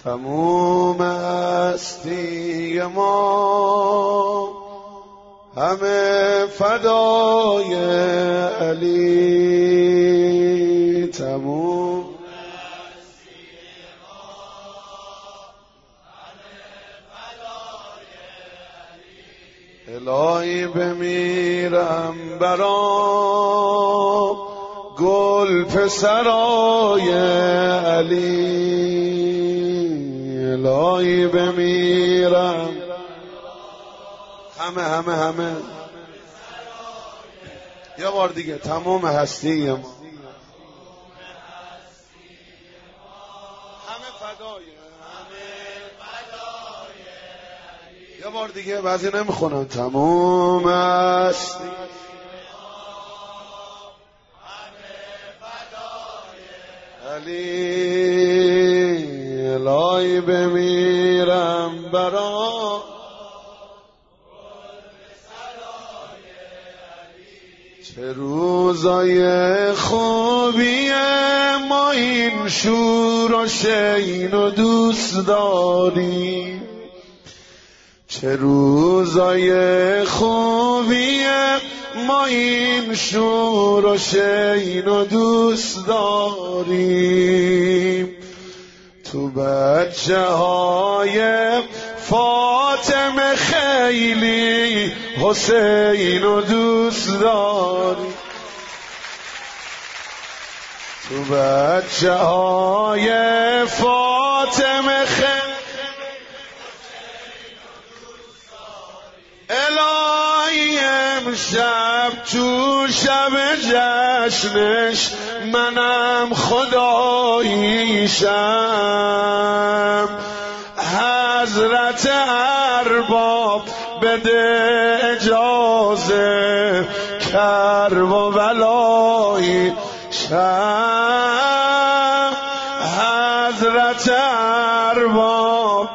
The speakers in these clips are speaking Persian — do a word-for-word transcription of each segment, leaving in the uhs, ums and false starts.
تموم هستی ما همه فدای علی. تموم الهی بمیرم برا گل پسرای علی. الهی بمیرم همه همه همه یه بار دیگه تمام هستی ما همه فدای یه بار دیگه بعضی نمیخونن. تمام هستی علی. الهی بمیرم برا چه روزای خوبی ما این شور و شین و دوست داریم. چه روزای خوبی ما این شور و شین و دوست داریم. تو بچه های فاطمه خیلی حسین و دوست داریم. تو بچه های فاطمه خیلی الهی امشب تو شب جشنش منم خداییشم. حضرت ارباب بده اجازه کرب و بلایی شم. حضرت ارباب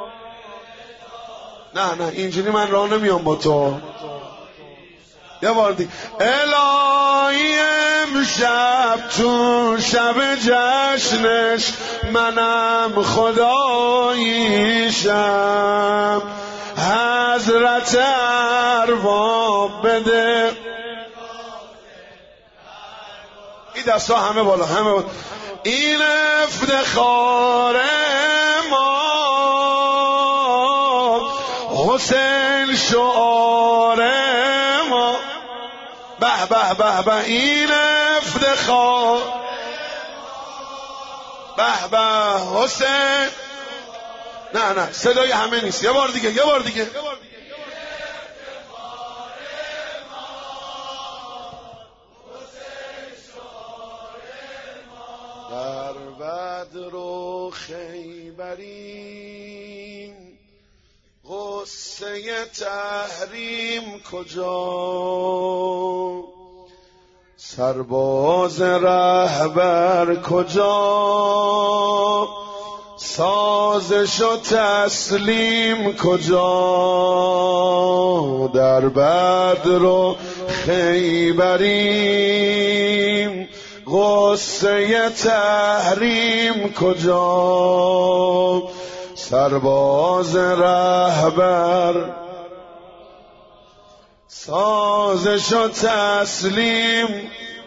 نه نه اینجوری من راه نمیام با تو. یه بار دیگه الهی امشب تو شب جشنش منم خداییشم. حضرت ارباب بده این دستا همه بالا همه بالا. این افتخار ما حسین شعار ما. به به به به این افتخار به به حسین. نه نه صدای همه نیست. یه بار دیگه یه بار دیگه. در بدر و خیبریم غصه تحریم کجا. سرباز رهبر کجا. سازش و تسلیم کجا. در بدر و خیبریم غصه تحریم کجا. سرباز رهبر سازش و تسلیم.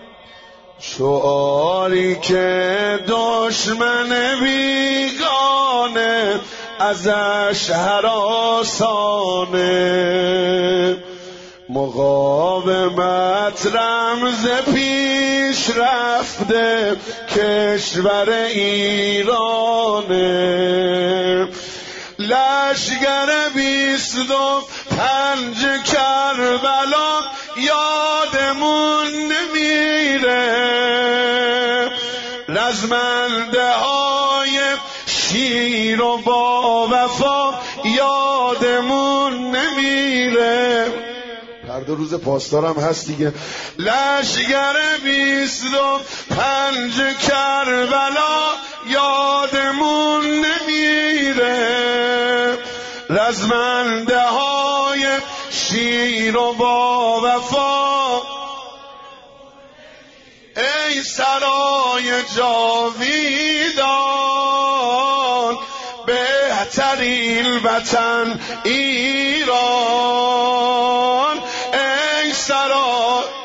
شعاری که دشمن بیگانه ازش هراسانه. مقاومت رمز پیش رفته کشور ایرانه. لشگر بیست و پنج کربلا یادمون نمیره. رزمنده های شیر و با وفا یادمون نمیره. هر دو روز پاسدارم هست دیگه. لشگر بیست و پنج کربلا یادمون نمیره. رزمنده های شیر و با وفا. ای سرای جاویدان بهترین وطن ایران. ای سرای